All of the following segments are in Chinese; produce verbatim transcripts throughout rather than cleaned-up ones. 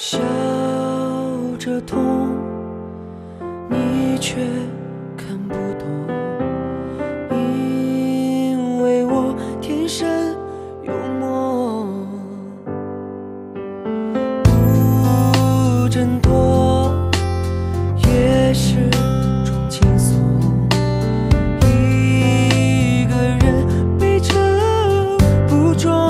笑着痛，你却看不懂，因为我天生幽默，不挣脱也是种轻松，一个人背着不重，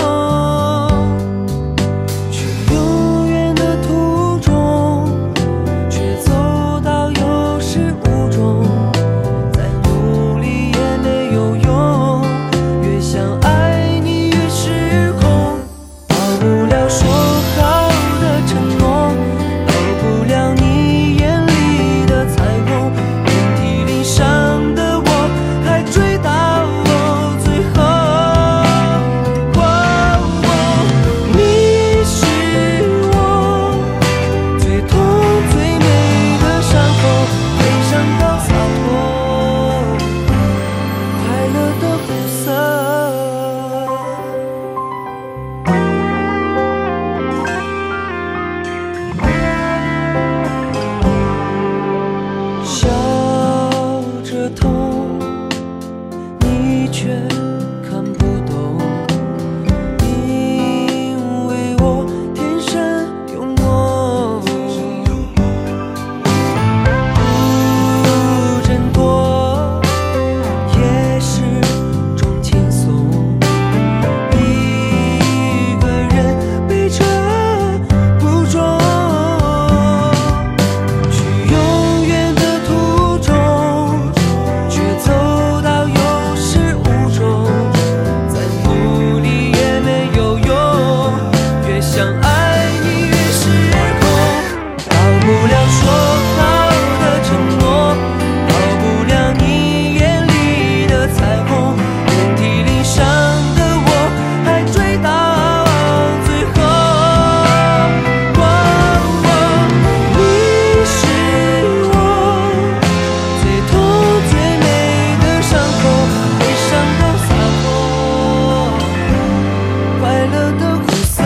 去永远的途中，却走到有始无终，再努力也没有用，越想爱你越失控，到不了说好的承诺，到不了你眼里的彩虹，遍体鳞伤的我还追到最后。你是我最痛最美的伤口，悲伤到洒脱，快乐的苦涩。笑着痛，你却看不懂，因为我天生幽默，不挣脱也是种轻松，一个人背着不重，去永远的途中，却走到有始无终，再努力也没有用，越想爱你越失控，到不了说好的承诺，到不了你眼里的彩虹，遍体鳞伤的我还追到最后。你是我最痛最美的伤口，悲伤到洒脱，快乐的苦涩。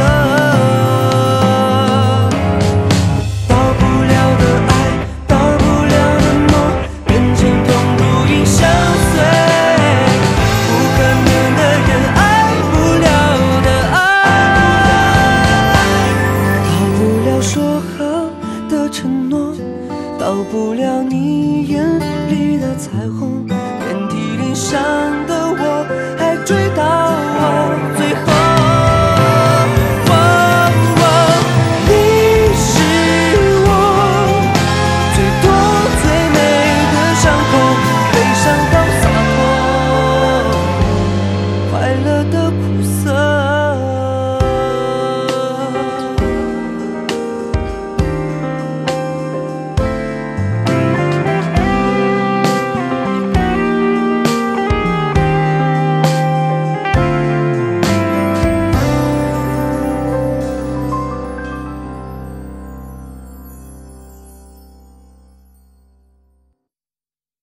到不了的爱，到不了的梦，变成痛如影相随，不可能的人，爱不了的爱，到不了说好的承诺，到不了你眼里的彩虹，遍体鳞伤的我还追到最后。你是我最痛最美的伤口，悲伤到洒脱，快乐的苦涩。